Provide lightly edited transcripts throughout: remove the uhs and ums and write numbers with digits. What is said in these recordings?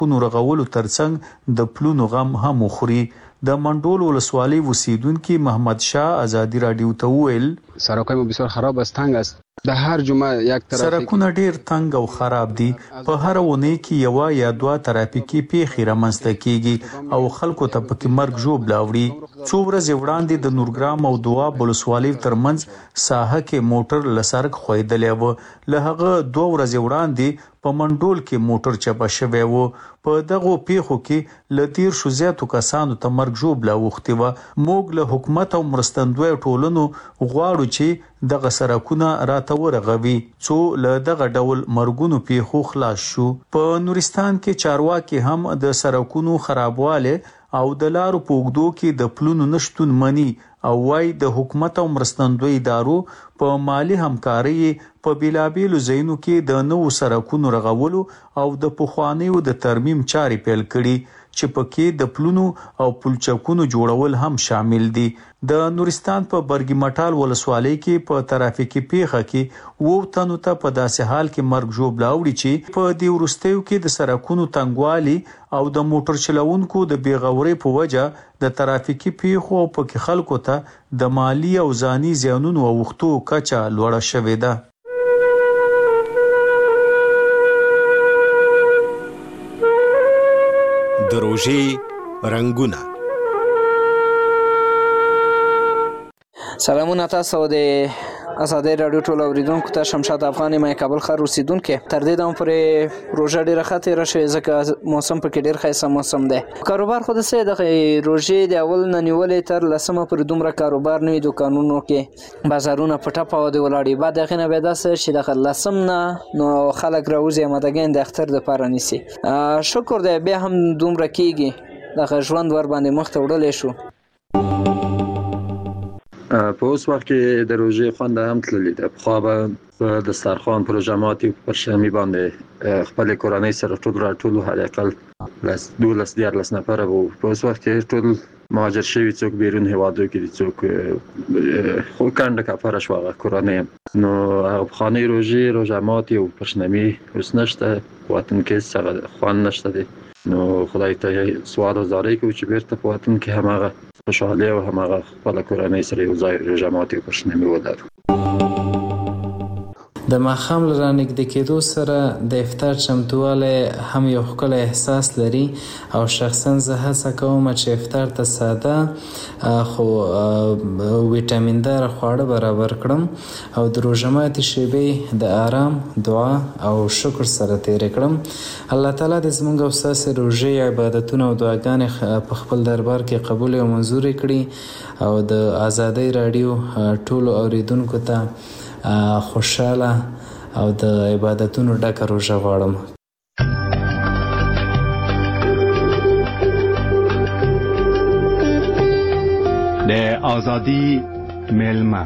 پونو رغولو ترڅنګ د پلونو غم هم وخوري. د منډول ولسوالۍ اوسیدونکي محمد شاه ازادي رادیو ته وویل سرکونه بسیار خراب است، تنگ است. در هر جمعه یک ترافیک سرکونه ډیر تنگ او خراب دي. په هر ونې کې یو یا دوه ترافیکي پیښې رامنځته کیږي او خلکو ته پکې مرګ ژوبله وړي. څو ورځې وړاندې د نورګرام او دواب ولسوالۍ ترمنځ ساحه کې موټر له سړک ښویدلی و. له هغه 2 ورځې وړاندې په منډول کې موټر چپه شوی و. په دغو پیښو کې له 13 زیاتو کسانو ته مرګ ژوبله اوښتې وه. موږ له حکومت او مرستندویو ټولنو غواړو چې دغه سرکونه راته ورغوي څو له دغه ډول مرګونو پیښو خلاص شو. په نورستان کې چارواکي هم د سرکونو خرابواله او د لارو په اوږدو کې د پلونو نشتون مني او وايي د حکومت او مرستندوی ادارو په مالی همکارۍ په بیلابیلو ځایونو کې د نوو سرکونو رغولو او د پخوانیو د ترمیم چارې پیل کړي چې پکې د پلونو او پلچکونو جوړول هم شامل دي. د نورستان په برګی مټال ولسوالۍ کې په ترافیکي پیښه کې 2 تنو ته په داسې حال کې مرګ ژوبله اوړي چې په دې وروستیو کې د سرکونو تنګوالي او د موټر چلوونکو د بیغورۍ په وجه د ترافیکي پیښو او پکې خلکو ته د مالی او ځاني زیانونو اوښتو کچه لوړه شوې ده. د روژې رنګونه. سلامونه تاسو د ازادي رادیو ټول اوریدونکو ته. شمشاد افغاني مې کابل ښار اوسیدونکو. تر دې دمه پورې روژه ډیره ښه تېره شوې ځکه موسم پکې ډیر ښایسته موسم دی. کاروبار خو داسې د روژې د اول نه نیولې تر 10مه پورې دومره کاروبار نه وي. دوکانونو کې بازارونه په ټپه ودې ولاړ وي. بعد د هغې نه بیا داسې چې د 10 نه نو خلک راوځي امادګۍ د اختر دپاره نیسي. شکر دی بیا هم دومره کېږي دغه ژوند ورباندې مخ ته وړلی شو. په اوس وخت کې د روژې خوند هم تللی ده. پخوا به په دسترخوان پروژه ماتي پر شمې باندې خپل کورنۍ سره ټول راټولو حداقل 12-14 نفره وو. په اوس وخت کې ټول مهاجر شوي، څوک بیرون هیوادو کې دي، څوک خو کنډه کفاره شو هغه کورنۍ. نو هغه پخوانۍ روژه ماتي او پر شمې اوس نشته، وطن کې څه خوند نشته دی. نو خدای ته سوال او زاری کوو چې بیرته په وطن کې هماغه خوشحالي او هماغه خپل کورنۍ سره یو ځای روژه ماتي پر شمې ولرو. د ماښام له رانږدې کېدو سره د افطار چمتووالی هم یو ښکلی احساس لري او شخصا زه هڅه کوم چې افطار ته ساده خو ویټامین داره خواړه برابر کړم او د روژه ماتي شیبې د آرام، دعا او شکر سره تېرې کړم. الله تعالی دې زموږ او ستاسې روژې، عبادتونه او دعاګانې په خپل دربار کې قبول او منظورې کړي او د ازادۍ راډیو ټولو اوریدونکو ته خوشحاله او د عبادتونو ډکه روژه غواړم. د آزادی میلمه.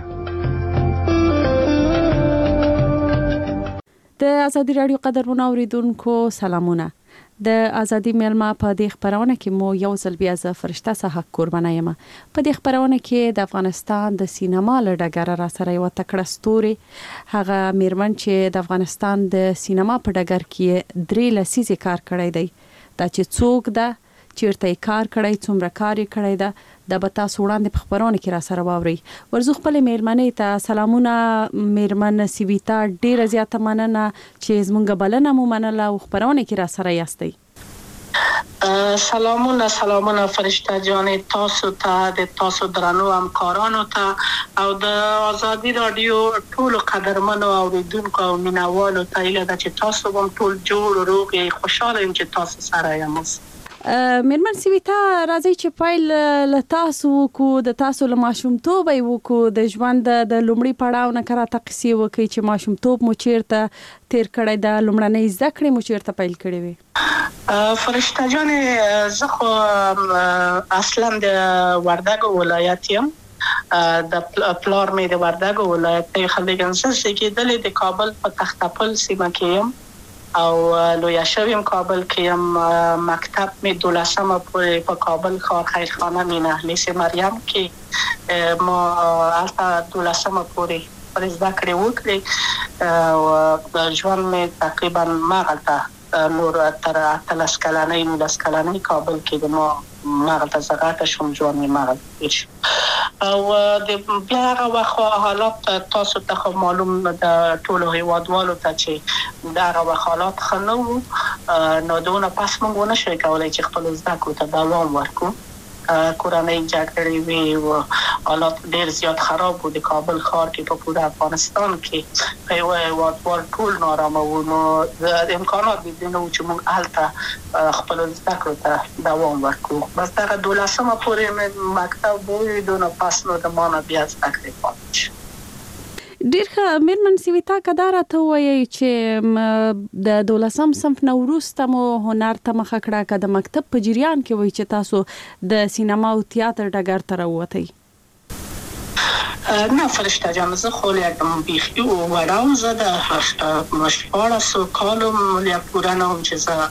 د ازادي رادیو قدرمنو اوریدونکو سلامونه. د ازادي میلمه په دې خبرونه کې مو یو ځل بیا زه فرشته صحت قربانه یم. په دې خبرونه کې د افغانستان د سینما له ډګره را سره یو تکړه ستوري هغه میرمن چې د افغانستان د سینما په ډګر کې 3 لسیزې کار کړی دی. دا چې څوک ده، چیرته یې کار کړی، څومره کار یې کړی ده، دا به تاسو وړاندې په خبرونه کې را سره واورئ. ورزو خپل میرمنې ته سلامونه. میرمن سیویتا ډیره زیاته مننه چې زمونږ بلنه مو منله او خبرونه کې را سره یاستئ. سلامونه فرشته جان، تاسو ته د تاسو درنو همکارانو ته او د ازادي رادیو ټول قدرمنو اوریدونکو او مینوالو ته هیله ده چې تاسو هم ټول جوړ روغ یې. خوشاله یم چې تاسو سره یم. میرمن سیویتا راځي چې پیل له تاسو وکړو، د تاسو له ماشومتوبه یې وکړو، د ژوند د لومړي پړاو نه راته قصې وکړئ چې ماشومتوب مو چیرته تیر کړی ده، لومړنۍ زده کړې مو چیرته پیل کړې وې؟ فرشته جان، زه خو اصلا د وردګو ولایت یم. د پلار مې د وردګو ولایت دی. خلګن زه کېدلې د کابل په تختپل سیمه کې یم او لویا شویم کابل کې یم. مکتب مې 12مه پورې په کابل ښار خیرخانه مینه اهلیس مریم کې ما هلته 12مه پورې زده کړې وکړې او ژوند مې تقریبا مغلته نور تر 13 کلنۍ 19 کلنۍ کابل کې د ما مغل ته زغاته شوم ځوان مې مغل او د بیا هغه وخت حالات تاسو ته معلوم د ټولو هیوادوالو ته چې دا هغه حالات ښه نه وو نو دونه پس موږ ونه شوی کولی چې خپل زده کړو ته دوام ورکړو کورنۍ جګړې وې او حالات ډېر زیات خراب وو د کابل ښار کې په پوره افغانستان کې هیوادوال ټول نارامه وو نو امکانات د دې نه وو چې موږ هلته خپل زده کړو ته دوام ورکړو بس دغه 12مه پورې مې مکتب وویل دونه پس نو د ما نه بیا زده کړې پاتې شو ډیر ښه میرمن سویتا که دا راته ووایئ چې د 12م صنف نه وروسته مو هنر ته مخه کړه که د مکتب په جریان کې وایي چې تاسو د سینما او تیاتر ډګر ته راووتئ نه فرشته جان زه خو یکم بیخي وړه وم زه د 14 کالو پوره نه وم چې زه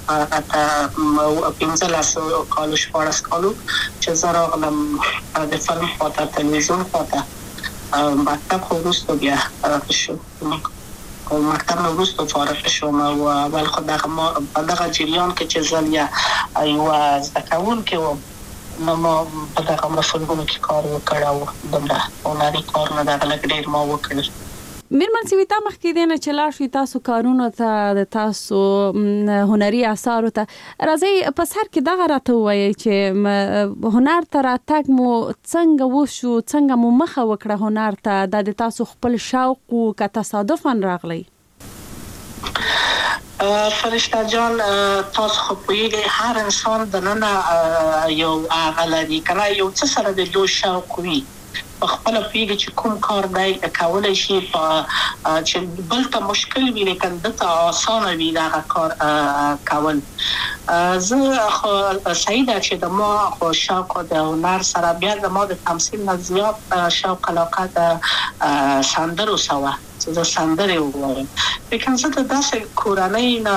15 کالو 14 کالو چې زه راغلم د فلم خواته تلویزیون خواته مکتب خو وروسته بیا شو مکتب نه وروسته فارغ شوم او اول خو په دغه جریان کې چې زه یوه زده کوونکې وم نو ما په دغه فلمونو کې کار وکړ او دومره هنري کارونه دغه لږ ډېر ما وکړل میرمن سویتا مخکې دی نه چې لاړ شئ تاسو کارونو ته د تاسو هنري اثارو ته راځئ په سر کې دغه راته ووایئ چې هنر ته راتګ مو څنګه وشو څنګه مو مخه وکړه هنر ته دا د تاسو خپل شوق و که تصادفاً راغلی فرشته جان تاسو خو پوهیږئ هر انسان دننه یو هغه لري که نه یو څه سره د دوی شوق وي په خپله پوهېږي چې کوم کار دی کولی شي چې بل ته مشکل وي لیکن ده ته اسانه وي دغه کار کول زه خو صحیح ده چې د ما خو شوق د هنر سره بیا د ما د تمثیل نه زیات شوق علاقه د سندرو سره وه چې زه سندرې ووایم لیکن زه د داسې کورنۍ نه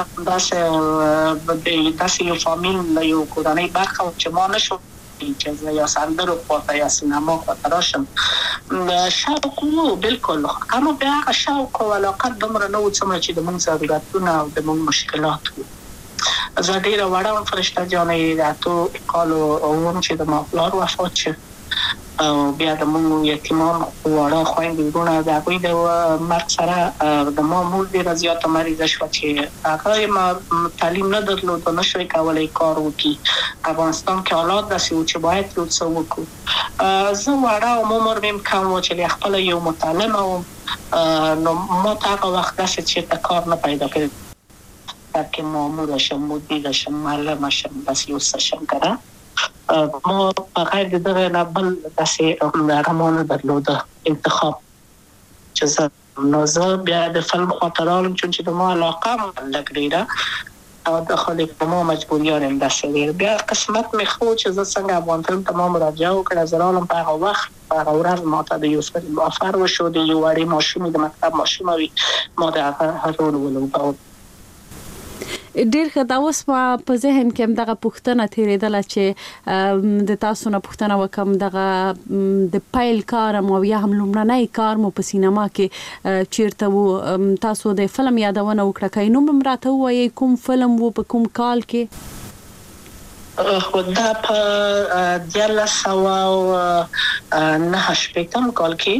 داسې یو فامیل یو کورنۍ برخه چې ما نشو چې زه یا سندرو خواته یا سینما خواته راشم شوق وو بلکل اما بیا هغه شوق او علاقه دومره نه وو څومره چې د موږ ضرورتونه او د موږ مشکلات وو زه ډېره وړه وم فرشته جانې د 8 کالو وم چې د ما پلار وفات شو او بیا د موږ یتیمان واړه خویندې وروڼه د هغوی د مرګ سره د ما مور ډېره زیاته مریضه شوه چې هغه تعلیم نه درلود او نه شوی کولی کار وکړي افغانستان کې حالات داسې وو چې باید یو څه وکړو زه وړه وم عمر مې کم وو چې خپله یو متعلمه وم نو ما ته هغه وخت داسې چېرته کار نه پیدا کړی که ماموره شم مدیره شم معلمه شم بس یو څه شم که ما بغیر د دغه نه بل داسې هغه ما نه درلوده انتخاب چې نو زه بیا د فلم خواته راغلم چون چې د ما علاقه هم لږ ډېره او د خلک د ما مجبوریان هم داسې ډېر بیا قسمت مې ښه و چې زه څنګه افغان فلم ته ما مراجعه وکړه زه راغلم په هغه وخت په هغه ورځ ما ته د یو فلم آفر وشو د یو وړې ماشومې د مکتب ماشومه وي ما د هغه رول ولوباوه ډیر ښه دا اوس په ذهن کې هم دغه پوښتنه تېرېدله چې د تاسو نه پوښتنه وکړم دغه د پیل کار مو یا هم لومړنی کار مو په سینما کې چیرته و تاسو د فلم یادونه وکړه که نوم هم راته ووایئ کوم فلم و په کوم کال کې خو دا په 1989 کال کې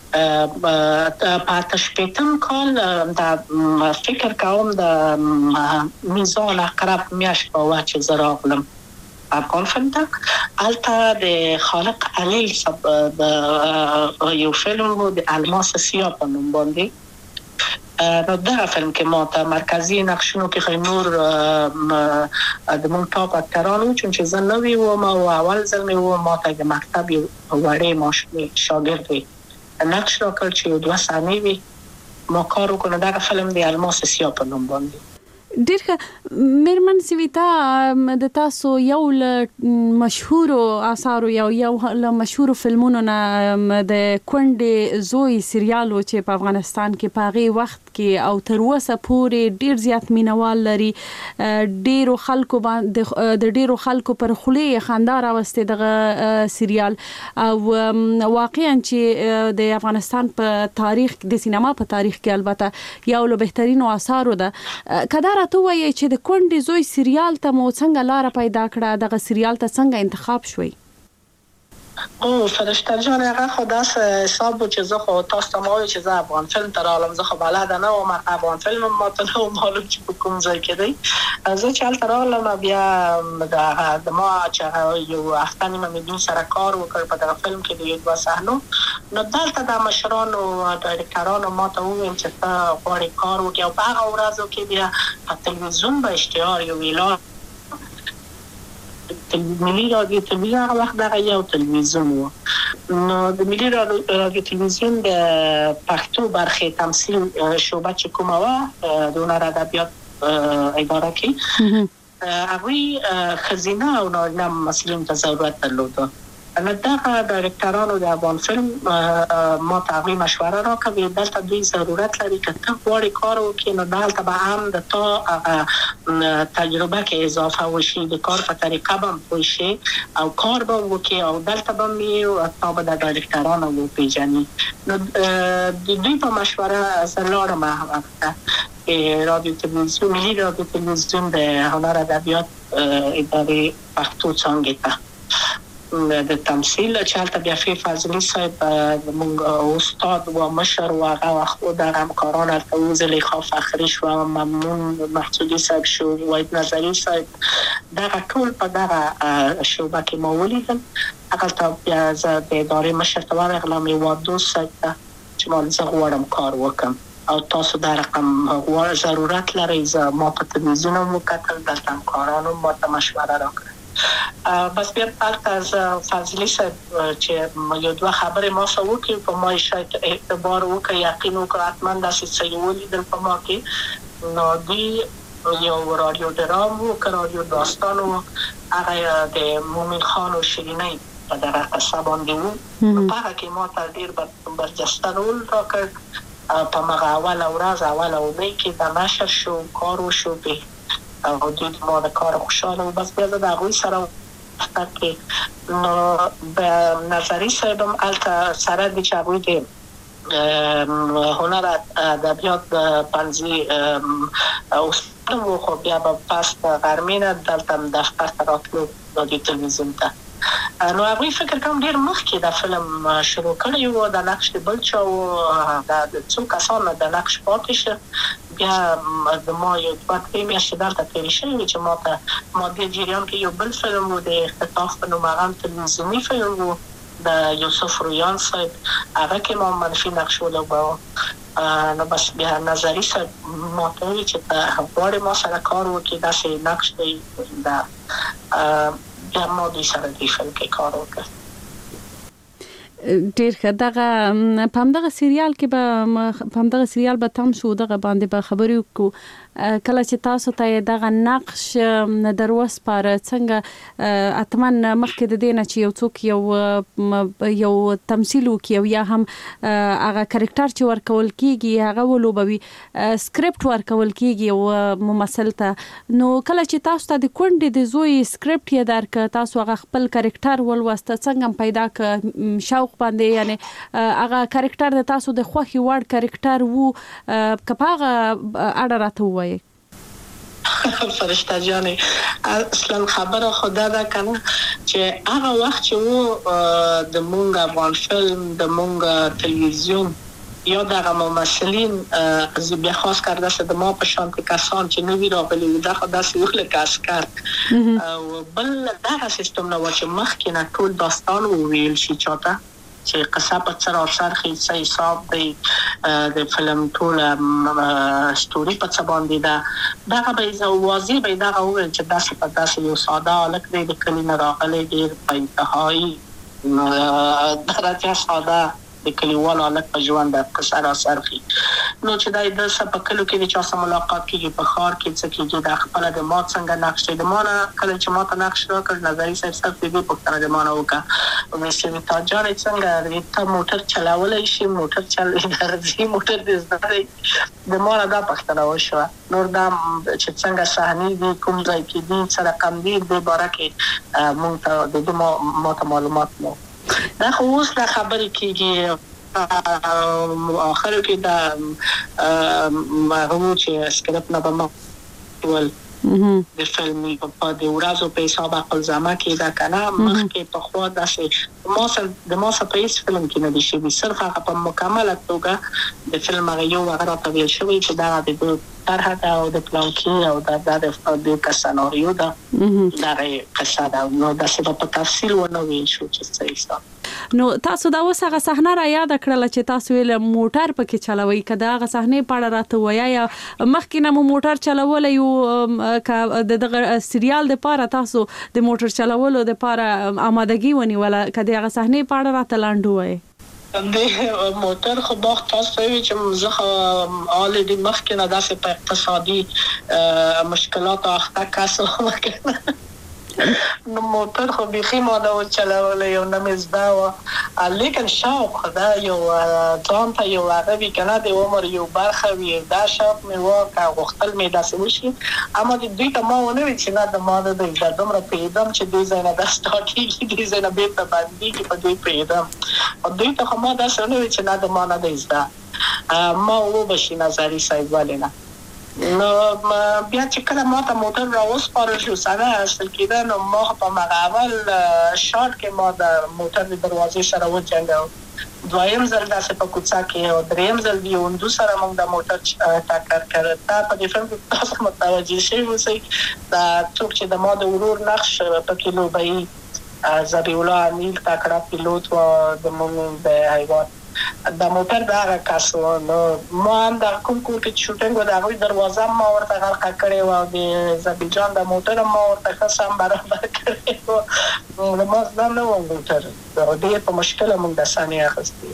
په 88 کال د فکر کوم د میزان اقرب میاشت په وخت چې زه راغلم افغان فلم ته هلته د خالق علیل د یو فلم و د الماس سیاه په نوم باندې نو دغه فلم کې ما ته مرکزي نقشونو کې نور د مونږ ټاپ اکتران وو چون چې زه نوی وم او اول ځل مې و ما ته د مکتب یو وړې ماشومې شاګرد وي نقش راکړ چې 2 ثانیې وي ما کار وکړو دغه فلم د الماس سیاه په نوم باندې ډیر ښه میرمن سویتا د تاسو یو له مشهورو آثارو یو له مشهورو فلمونو نه د کونډې زوی سریال و چې په افغانستان کې په هغې وخت کې او تر اوسه پورې ډیر زیات مینوال لري. ډیرو خلکو باندې د ډیرو خلکو پر خولې خندا راوستي دغه سریال او واقعا چې د افغانستان په تاریخ د سینما په تاریخ کې البته یو له بهترینو آثارو ده. کدا راته وایي چې د کونډې زوی سریال ته مو څنګه لار پیدا کړه، دغه سریال ته څنګه انتخاب شوي؟ فرشته جان هغه خو داسې حساب و چې زه خو تاسو ته ما وایي چې زه افغان فلم ته رالم، زه خو بلده نه وم افغان فلم ما ته نه معلوم چې په کوم ځای کې دی. زه چې هلته رالم بیا د ما چې یو هفته نیمه مې دوی سره کار وکړ په دغه فلم کې د یو دوه صحنو، نو دلته د مشرانو ډایرکټرانو ما ته وویل چې ته غواړې کار وکړې او په هغه ورځو کې بیا په تلویزیون به اشتهار یو اعلان ملي رادیو تلویزیون هغه وخت دغه یو تلویزیون و، نو د ملي رادیو تلویزیون د پښتو برخې تمثیل شعبه چې کومه وه د هنر ادبیات اداره کې هغوی ښځینه او نارینه ممثلینو ته ضرورت درلوده. نو دغه ډایرکټرانو د افغان فلم ما ته هغوی مشوره راکړه، دلته دوی ضرورت لري که ته غواړې کار وکړې نو دلته به هم د تا هغه تجربه کې اضافه وشي، د کار په طریقه به هم پوه شي او کار به وکړې او دلته به هم تا به د ډایرکټرانو وپېژني. نو د دوی په مشوره زه لاړم هغه ته رادیو تلویزیون ملي رادیو تلویزیون د هنر ادبیات ادارې پښتو څانګې ته د تمثیل چې هلته بیا فی فضلي صاحب زموږ استاد و مشر و هغه وخت دغه همکاران هلته و، زلیخا فخري شوه، ممنون محسودي صاحب شو، وحید نظري صاحب، دغه ټول په دغه شعبه کې ما ولیدل. هغلته بیا زه د ادارې مشر ته ورغلم هېواد دوست صاحب ته چې ما زه غواړم کار وکړم او تاسو دا رقم ضرورت لرئ. زه ما په تلویزیون هم وکتل، دلته همکارانو ما ته مشوره راکړه. بس بیا هلته زه فضلي صاحب چې یو دوه خبرې ما سره وکړي په ما شاید اعتبار وکړي، یقین وکړه حتما داسې څه یې ولیدل په ما کې. نو دوی یو رادیو ډرام و، رادیو داستان و، هغه د مومن خان و شیرینۍ په دغه قصه باندې و. نو په هغه کې ما ته ډېر برجسته رول راکړ. په هغه اوله ورځ اوله اونۍ کې د نشر شو، کار وشو او دوی ما د کار خوشحاله و. بس بیا زه د هغوی سره کې نو به نظري صاحب هم هلته سره دي چې هغوی د هنر ادبیات پنځي استاد و، خو بیا به پس د غرمې نه دلته دفتر ته راتلو رادیو تلویزیون ته. نو هغوی فکر کوم ډېر مخکې د فلم شروع کړی و، د نقش د بل چا و، د څو کسانو د نقش پاتې شه. بیا د ما یو دوه درې میاشتې دلته تېرې شوې وې چې ما دې جریان کې یو بل فلم و د اختطاف په نوم هغه هم تلویزیوني فلم و د یوسف رویان صاحب، هغه کې ما منفي نقش ولوباوه. نو بس بیا نظري صاحب ما ته وویل چې ته غواړې ما سره کار وکړې، داسې نقش دی بیا ما دوی سره دې فلم کې کار وکړ. ډیر ښه. دغه په همدغه سریال کې به په همدغه سریال به تم شو، دغه باندې به خبرې وکړو. کله چې تاسو ته دغه نقش در وسپاره څنګه اتمن مخکې د دې نه چې یو څوک یو تمثیل وکړي او یا هم هغه کرکټر چې ورکول کیږي هغه ولوبوي، سکرپټ ورکول کیږي او ممثل ته، نو کله چې تاسو ته د کونډې د زوی سکرپټ یې درکړ، تاسو هغه خپل کرکټر ولوسته، څنګه پیدا ک شوق باندې، یعنی هغه کرکټر د تاسو د خوښي وړ کرکټر وو که په هغه اړه راته ووایئ؟ فرشته جانې اصلا خبره خدا ده کنه چې هغه وخت چې و د مونږ افغان فلم د مونږ تلویزیون یا دغه ممثلین از بیا خاص کرده است د ما په شان کسان چې نوی راغلي وو دغه داسې یو لکه عسکر او بل دغه سیستم نه و چې مخکې نه ټول داستان وویل شي چاته چې قصه په سر او سر خې حساب دی د فلم ټول ستوري په څه باندې ده دغه به واضح به دغه وویل چې داسې په داسې یو ساده هلک دی د کلي نه راغلی ډېر په انتهایي درجه ساده د کلیوالو حالت په ژوند د سر اثر کوي. نو چې دا د سپکلو کې د چا سره ملاقات کېږي په ښار کې څه کېږي د خپل د ما څنګه نقش د ما نه کله چې ما ته نقش راکړ نظري صاحب دې پوښتنه د ما نه وکړه مې تا جان څنګه ته موټر چلولای شي موټر درځي موټر دې زده د ما نه دا پوښتنه وشوه. نور دا چې څنګه صحنې دي کوم ځای کې دي څه رقم دي د باره کې مونږ ته د ما ته معلومات نو دا خو اوس دا خبرې کېږي آخر کې دا هغه چې سکرپټ نه به ول د فلم په د ورځو په حساب خپل ځما کې دا کنه مخکې په خو داسې د ما سره په هیڅ فلم کې نه دي شوي صرف هغه په مکمله توګه د فلم هغه یو هغه راته ویل شوی چې دا د طرح دا او د پلان کې او د سناریو دا قصه دا نو داسې په تفصیل ونه ویل شو چې څه ایسته. نو تاسو دا اوس هغه صحنه را یاد کړل چې تاسو ویل موټر پکې چلوي کدا هغه صحنه پاړه راته ویا یا مخکې نه موټر چلول یو د سریال د پاره تاسو د موټر چلولو د پاره آمادګي ونیوله کدا هغه صحنه پاړه راته لاندو وای د موټر خو باغ تاسو وی چې زه already مخکې نه داسې په اقتصادي مشکلات اخته کاسو نو موټر خو بيخي ما دا چلول یو نمزدا و لیکن شوق خدا یو ځان ته یو عربي کنه د عمر یو برخه وی دا شوق مې واکه غختل مې داسې وشي اما د دوی ته ما ونه وی چې نه د ما د دومره پیدم چې دوی زنه د سټاکي دوی زنه به په باندې کې په دوی پیدم او دوی ته ما دا څه نه وی چې نه د ما نه دزدا ما و بشي نظری صاحب ولنه نو بیا چې کله ما ته موټر راوسپارل شو سره اصل کېده نو ما په مغاول شارټ کې ما د موټر د دروازې سره وچنګاو دویم ځل داسې په کوڅه کې او دریم ځل دی وندو سره موږ د موټر ټاکر کړ تا په دې فلم کې تاسو متوجه شئ وسی دا څوک چې د ما د ورور نقش په کلو بای زبی الله امیل تاکړه پیلوټ و د موږ د حیوان د موټر دا کاسو نو ما هم د کوم کور کې شوټینګ و دا غوي دروازه ما ورته غلق کړې و د زبیجان د موټر ما ورته خاصم برابر کړې و ما ځم نو موټر د دې په مشکل موږ د ثانیه اخستې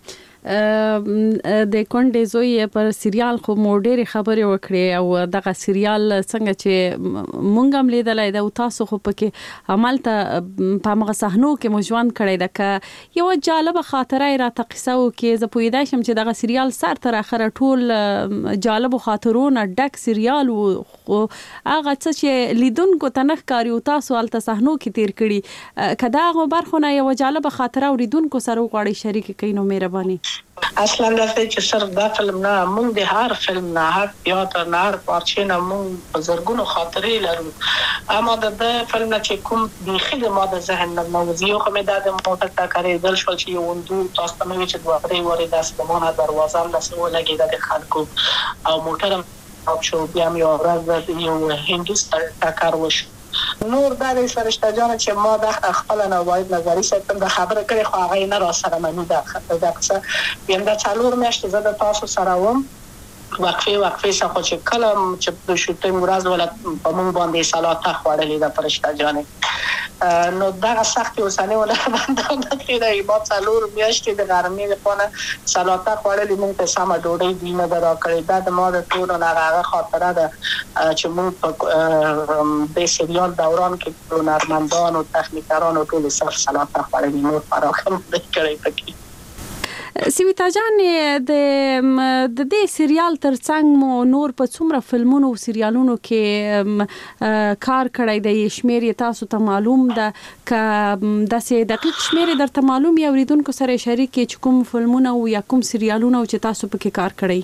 د کونډې زوی پر سریال خو مو ډېرې خبرې وکړې او دغه سریال څنګه چې مونږ هم لیدلی ده او تاسو خو پکې همالته په همغه صحنو کې مو ژوند کړی ده که یوه جالبه خاطره یې راته قصه وکړې زه پوهېدی شم چې دغه سریال سر تر اخره ټول جالبو خاطرونه ډک سریال و خو هغه څه چې لیدونکو ته نه ښکاري او تاسو هلته صحنو کې تیر کړي که د هغو برخو نه یوه جالبه خاطره اورېدونکو سره وغواړئ شریکې کوئ نو مهرباني. اصلا دا چې صرف دا فلم نه موږ د هر فلم نه هر تیاتر نه هر پارچې نه موږ زرګونو خاطرې لرو اما د فلم نه چې کوم بيخي د ما د ذهن نه موضوع خو مې د موټر ټاکرې دل شو چې یو وندو تاسو ته مې چې دوه درې وری داس په مونږه دروازه هم داسې ولګي د خلکو او موټر او شو بیا مې ورځ یو هندوستان ټاکر وشو نور دا د فرشته جان چې ما د خپل نه وايد نظری ستم د خبره کړې خو هغه نه را سره مې دا څه یم دا څلور میاشتې زه د تاسو سره وم وقفه څخه چې کله چې د شوټینګ ورځ ولا په مونږ باندې سلاته خوړلې د فرشته جان نو دا سخت اوسانه ولا باندې کېدای ما څلور میاشتې د ګرمۍ لپاره سلاته خوړلې مونږ ته سم ډوډۍ دینه درا کړې دا د ما د ټول نه هغه خاطره ده چې مونږ د سریال دوران کې هنرمندان او تخنیکران او ټول سلاته خوړلې نو فراخم کړې پکې. سویتا جان د دې سریال ترڅنګ مو نور په څومره فلمونو او سریالونو کې کار کړی دی شمیر تاسو ته معلوم ده که داسې دقیق شمیر درته معلوم یا اوریدونکو سره شریک چې کوم فلمونه او یا کوم سریالونه چې تاسو پکې کار کړی؟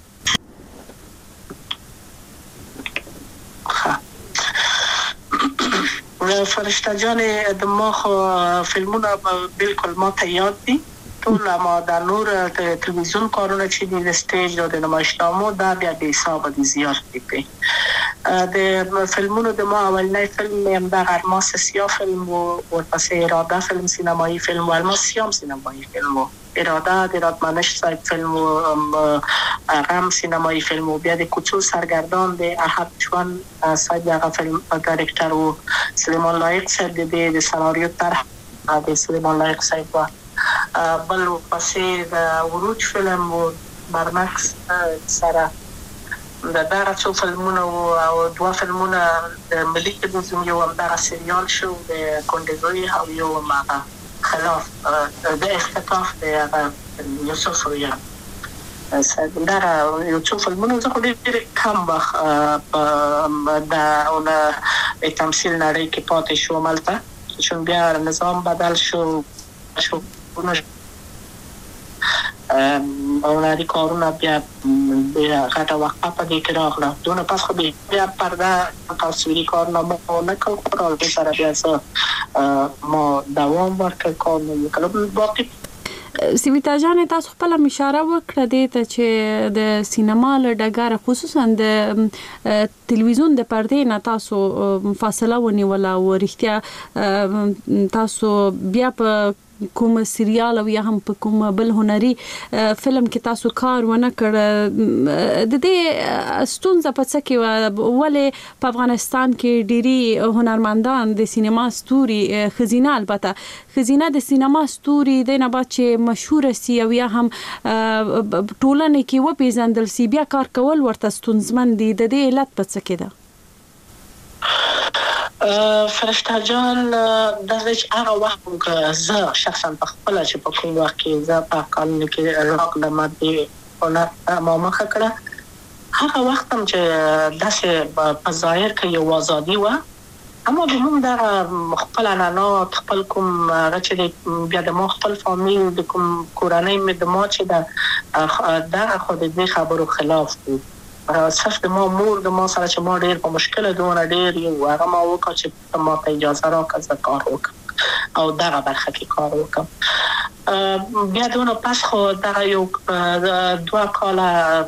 فرشته جان د مخ فلمونه بالکل ما ته یاد دي ټول ما د نور تلویزیون کارونه چې د سټیج او د نمایشنامو دا بیا د حساب دي زیات دي د فلمونو د ما اولنۍ فلم هم د الماس سیاه فلم او ورپسې اراده فلم سینمایی فلم او الماس سیاه سینمایی فلم اراده د راتمنش صاحب فلم او غم سینمایی فلم او بیا د کوڅو سرګردان د احد چوان صاحب هغه فلم ډایرکټر او سلیمان لایق صاحب د سناریو طرح د سلیمان لایق صاحب بل پسې د وروج فلم و برمکس سره د دغه څو فلمونه او 2 فلمونه د ملي تلویزیون یو همدغه سریال شو د کندزوی او یو هماغه خلاف د اختطاف د یوسف رویا دغه یو څو فلمونه زه خو ډېر کم وخت د تمثیل نړۍ کې پاتې شوم هلته چون بیا نظام بدل شو اولادی کارونه بیا غټه وقفه په دې کې راغله دونه پس خو بیا پرده تصویري کارونه مو نه کړل او د سره بیا ما دوام ورکړ کارونه وکړم باقي سیویتا جان تاسو خپل اشاره وکړه دې ته چې د سینما له ډګر خصوصا د تلویزیون د پردې نه تاسو فاصله ونیوله او رښتیا تاسو بیا په کوم سریال او یا هم په کوم بل هنري فلم کې تاسو کار ونه کړ د دې ستونزه په څه کې ولې په افغانستان کې ډيري هنرمندان د سینما ستوري خزینه البته خزینه د سینما ستوري د نه بعد چې مشهور سي او یا هم ټولنه کې و پیژندل سي بیا کار کول ورته ستونزمن دي د دې علت په څه کې ده فرشته جان د هغه وخت که زه شخصا په خپل چې په کوم وخت کې زه په قانون کې راغلم د هنر ما مخه کړه هغه وخت هم چې داسې په ظاهر کې یو ازادي و اما د موږ د خپل عنعنات خپل کوم چې بیا د ما خپل فامیل د کوم کورنۍ مې د ما چې د خو د دې خبرو خلاف دی صرف د ما مور د ما سره چې ما ډېر په مشکله دونه ډېر یو هغه ما وکړه چې ما ته اجازه راکړه زه کار وکړم او دغه برخه کې کار وکړم بیا دونه پس خو دغه یو 2 کاله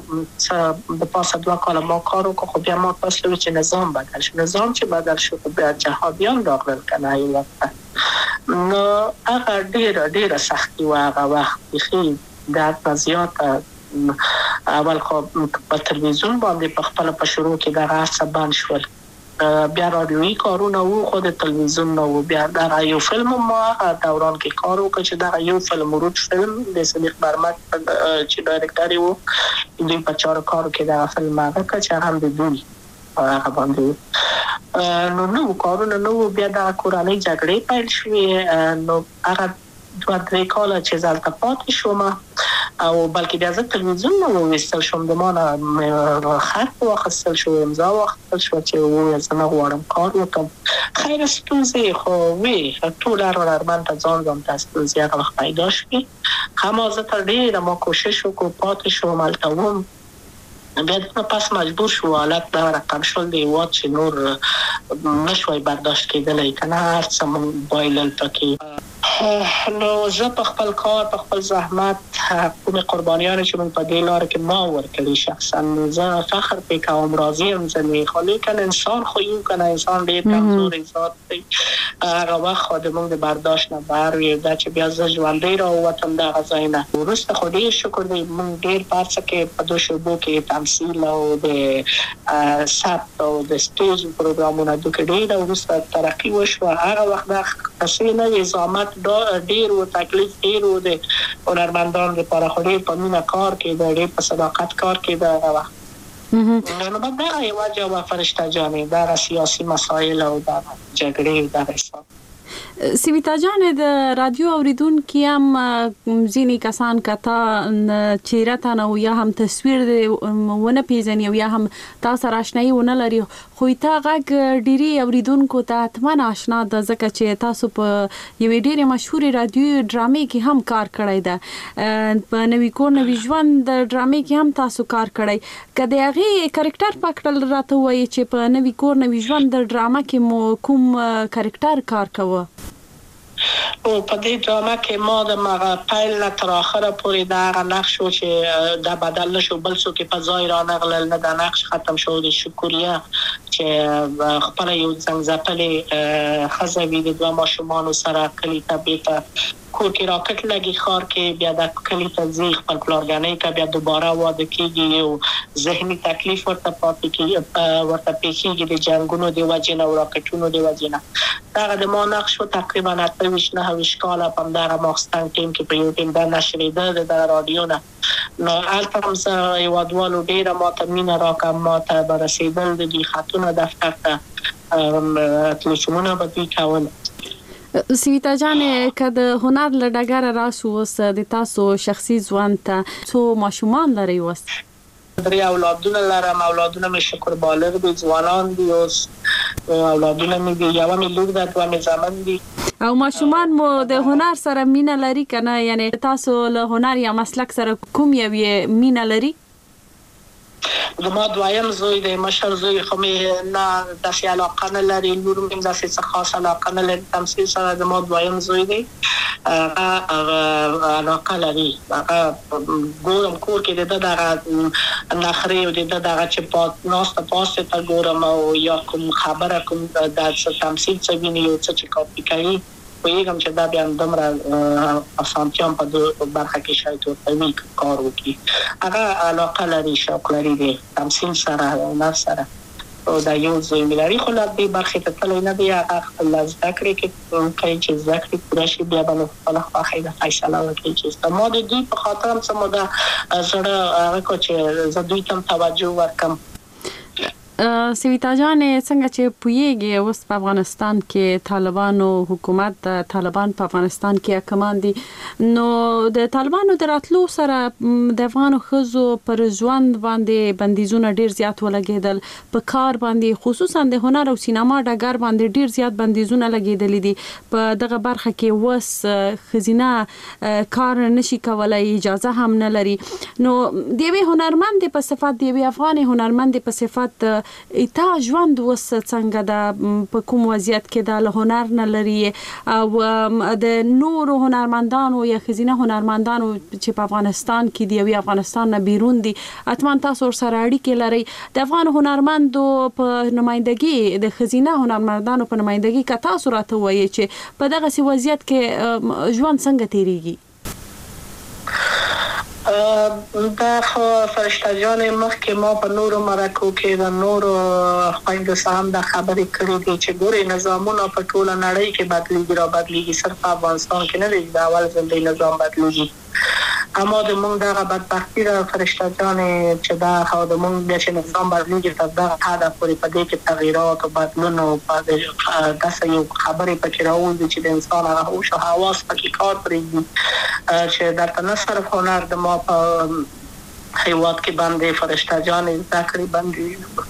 د پاسه 2 کاله ما کار وکړ خو بیا ما تاسو چې نظام بدل شو نظام چې بدل شو بیا جهادیان راغلل کنه یو وخت نو هغه ډېر سختي و هغه وخت خیلی د زیات اول خو په تلویزیون باندې په خپل په شروع کې د غاصه بان شول بیا رادیویی کارونه وو خو د تلویزیون نو بیا د یو فلم ما دوران کې کار وکړ چې دا یو فلم وروج فلم د صدیق برمک چې ډایرکټر وو دوی په چارو کارو کې دا فلم هغه چې هم د دوی هغه باندې نو کارونه نو بیا د کورنۍ جګړې پیل شوې نو هغه 2-3 کاله چې زلته پاتې شوم او بلکې بیا زه تلویزیون نو وستل شوم د مانه خط واخیستل شو امضا واخیستل شو چې زه نه غواړم کار وکړم خیر ستونزې خو وي ټول هنرمند ته ځان ته ستونزې هغه وخت پیدا شوې هم زه تر ډېره ما کوشش وکړم پاتې شوم هلته وم بیا د پاس مجبور شو حالت دا رقم شول دی وات چې نور نشوي برداشت کېدلی کنه هر څه مونږ بایلل پکې نو زه په خپل کار په خپل زحمت کومې قربانیانې چې مونږ په دې لار کې ما ورکړي شخصا زه فخر پې کوم راضي یم ځنې خو لیکن انسان خو یو کنه انسان ډېر کمزوری ذات دی هغه وخت خو د مونږ د برداشت نه بهر وي دا چې بیا زه ژوندی راووتم دغه ځای نه وروسته خو ډېر شکر دی مونږ ډېر په هر څه کې په 2 شعبو کې تمثیل او د ثبت او د سټیج پروګرامونه دوی ډېر وروسته ترقي وشوه هغه وخت دا څه نه نظامت ډېر و تکلیف ډېر و د هنرمندانو لپاره خو ډېر په مینه کار کېده ډېر په صداقت کار کېده هغه وخت نو دغه یوه جواب فرشته جانې دغه سیاسي مسایل او دغه جګړې دغه حساب سیویتا جان د رادیو اوریدونکو هم ځینې کسان کته چیرې ته نو یا هم تصویر ونه پیژني یا هم تاسو راشنای ونه لري خو تا غږ ډيري اوریدونکو ته اتمن آشنا د ځکه چې تاسو په یوې ډېرې مشهورې رادیو ډرامې کې هم کار کړی ده په نوی کور نوی ژوند د ډرامې کې هم تاسو کار کړی کله هغه کریکټر پکړل راته وایي چې په نوی کور نوی ژوند د ډرامه کې مو کوم کریکټر کار کوي او په دې ډرامه کې ما د مغه پایل نه تر اخره پورې دا نقش شو چې دا بدل نشو بل څه کې په ځای را نغلل نه دا نقش ختم شو د شکریا چې خپل یو څنګه ځپلې خزوی د دوه ماشومان سره کلی ته بیت کور کې راکټ لګي خار کې بیا د کلی ته ځي خپل پلارګانۍ کا بیا دوباره واده کیږي او ذهني تکلیف ورته پاتې کیږي ورته پیښیږي د جنگونو دی وجنه او راکټونو دی وجنه دا د ما نقش تقریبا 28 کال په دغه ماستان ټیم کې په یو ټیم د نشریده د رادیو نه نو البته زه یوادوالو ډیره ماته مینا راکم ماته برسیدل د دې خاتونه دفتر ته تلوسونه به کول. سویتا جان که د هنر له ډګره راسو اوس د تاسو شخصي ژوند ته څو ماشومان لري اوس؟ 3 اولادونه لرم. اولادونه مې شکر بالغ دي ځوانان دي اوس اولادونه مې دي یوه مې لور ده دوه مې زامن دي. او ماشومان مو د هنر سره مینه لري که نه یعنی تاسو له هنر یا مسلک سره کوم یوې مینه لري؟ زما دویم زوی دی مشر زوی خو مې نه داسې علاقه نه لري لور مې داسې څه خاص علاقه نه لري تمثیل سره زما دویم زوی دی علاقه لري ګورم کور کې د دغه نخرې او د دغه چې ناسته پاسته ته ګورم او یا کوم خبره کوم د تمثیل څه ویني یو څه چې کاپي کوي پوهېږم چې دا بیا دومره اسانتیا په برخه کې شاید ورته وي کار وکړي هغه علاقه لري شوق لري د تمثیل سره هنر سره او دا یو زوی مې لري خو لا دې برخې ته تللی نه دی هغه خپل زده کړې کې کوي چې زده کړې پوره شي بیا به نو خپله خوښۍ د فیصله وکړي چې ما د دوی په خاطر هم څه موده زړه هغه کړ چې زه دوی ته هم توجه ورکړم. سویتا جان څنګه چې پوهیږي اوس په افغانستان کې طالبانو حکومت طالبان په افغانستان کې حکمان دي نو د طالبانو د راتلو سره د افغانو ښځو پر ژوند باندې بندیزونه ډیر زیات ولګېدل په کار باندې خصوصا د هنر او سینما ډګر باندې ډیر زیات بندیزونه لګېدلي دي په دغه برخه کې اوس ښځینه کار نشي کولای اجازه هم نه لري نو د یوې هنرمند په صفت د یوې افغاني هنرمند په صفت تا ژوند اوس څنګه ده په کوم وضعیت کې ده له هنر نه لري او د نورو هنرمندانو یا ښځینه هنرمندانو چې په افغانستان کې دي او افغانستان نه بیرون دي حتما تاسو سره اړیکې لري د افغان هنرمندو په نمائندګي د ښځینه هنرمندانو په نمائندګي که تاسو راته ووایئ چې په دغسې وضعیت کې ژوند څنګه تیریږي؟ دا خو فرشته جان مخکې ما په نورو مرکو کې د نورو خویندو سره هم دا خبرې کړې دي چې ګورې نظامونه په ټوله نړۍ کې بدلېږي را بدلېږي صرف په افغانستان کې نه دی د اول ځل دی نظام بدلېږي اما د مونږ دغه بدبختي ده فرشته جانې چې دا خو د مونږ بیا چې نظام بدلېږي تر دغه حده پورې په دې کې تغییرات او بدلون او داسې یو خبرې پکې راوځي چې د انسان هغه هوش او حواس پکې کار پرېږدي چې درته نه صرف هنر د ما په هیواد کې باندې فرشته جانې زده کړې باندې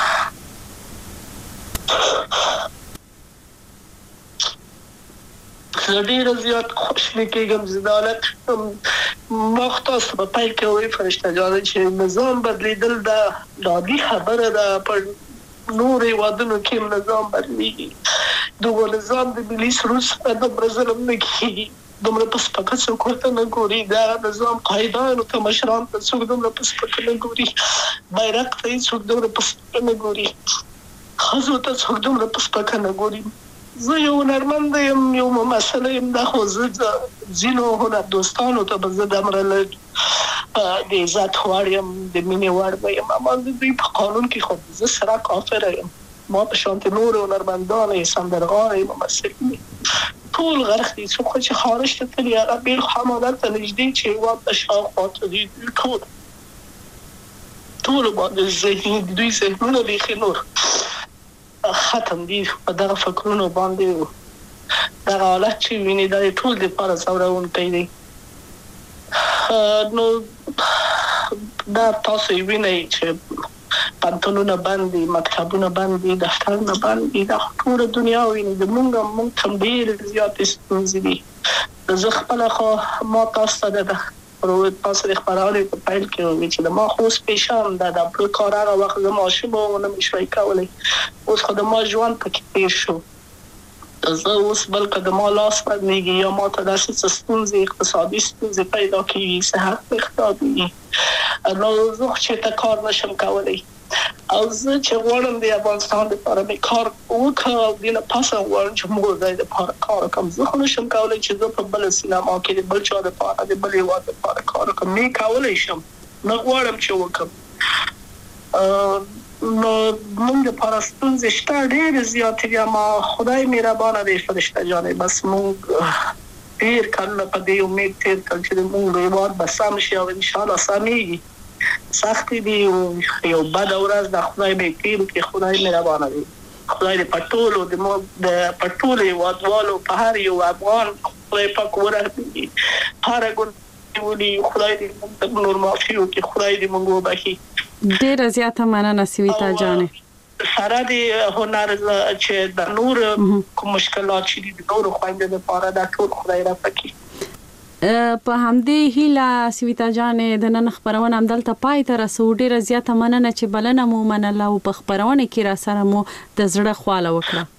زه ډېره زیات خوشحالي کېږم زه د حالت ما خو تاسو په پیل کې ووایي فرشته جانې چې نظام بدلېدل دا عادي خبره ده په نورو هیوادونو کې هم نظام بدلېږي دغه نظام د ملي سرود سره دومره ظلم نه کېږي دومره په سپکه څوک ورته نه ګوري دا نظام قایدانو ته مشران ته څوک دومره په سپکه نه ګوري بیرغ ته څوک دومره په سپکه نه ګوري ښځو ته څوک دومره په سپکه نه ګوري زه یو هنرمند یم یو ممثله یم دا خو زه ځینو هنر دوستانو ته به زه دومره د عزت وړ یم د مینې وړ به یم اما د دوی په قانون کې خو زه سره کافره یم ما په شانتې نورو هنرمندانو یې سندرغاړې ممثلې ټول غرق دي څوک چې خارج ته تللي هغه بېل حمالت ته نږدې چې هېواد ته شاوخوا ته دي ټولو باندې ذهني دوی ذهنونه بیخي نور ختم دي په دغه فکرونو باندې دغه حالت چې ویني دا یې ټول دپاره ځورونکی دی نو دا تاسو یې وینئ چې پنتونونه بند دي مکتبونه بند دي دفترونه بند دي دا ټوله دنیا ویني د موږ ته ډېرې زیاتې ستونزې دي زه خپله خو ما تاسو ته تاسو د خپرونې په پیل کې ووایي چې د ما خو اوس پیشان ده د بل کار هغه وخت زه ماشوم وم نه مې شوی کولی اوس خو د ما ژوند پکې تېر شو زه اوس بلکې د ما لاس بدلېږي یا ما ته داسې څه ستونزې اقتصادي ستونزې پیدا کېږي صحت مې خرابېږي نو زه خو چېرته کار نشم کولی او زه چې غواړم د افغانستان لپاره مې کار وکړم او دینه پاسه غواړم چې موږ د لپاره کار وکړم. زه خو نشم کولی چې زه په بل سینما کې د بل چا لپاره د بل هېواد لپاره کار وکړم. نه کولی شم، نه غواړم چې وکړم. نو موږ لپاره ستونزې شته ډېرې زیاتې دي، اما خدای مهربانه دی فرشته جانې. بس موږ ډېر کلونه په دې امید تېر کړل چې موږ هېواد به سم شي او انشاءالله سمېږي. سختي دي او یو بد ورځ د خدای به تیر کې خدای مهربانه دی. خدای دې پټولو د پټولو هېوادوالو په هر یو افغان خدای پاک ورحمېږي، هر ګناه ولي خدای دې موږ نور معافي وکړي، خدای دې موږ وبخښي. ډېره زیاته مننه سویتا جانې. سره د هنر چې د نور کوم مشکلات چې دي د نورو خویندو لپاره دا ټول خدای راپکړي. په همدې هیله سویتا جانې د نن خبرونه همدلته پای ته رسو. ډېره زیاته مننه چې بلنه مو منله او په خبرونه کې را سره مو د زړه خواله وکړه.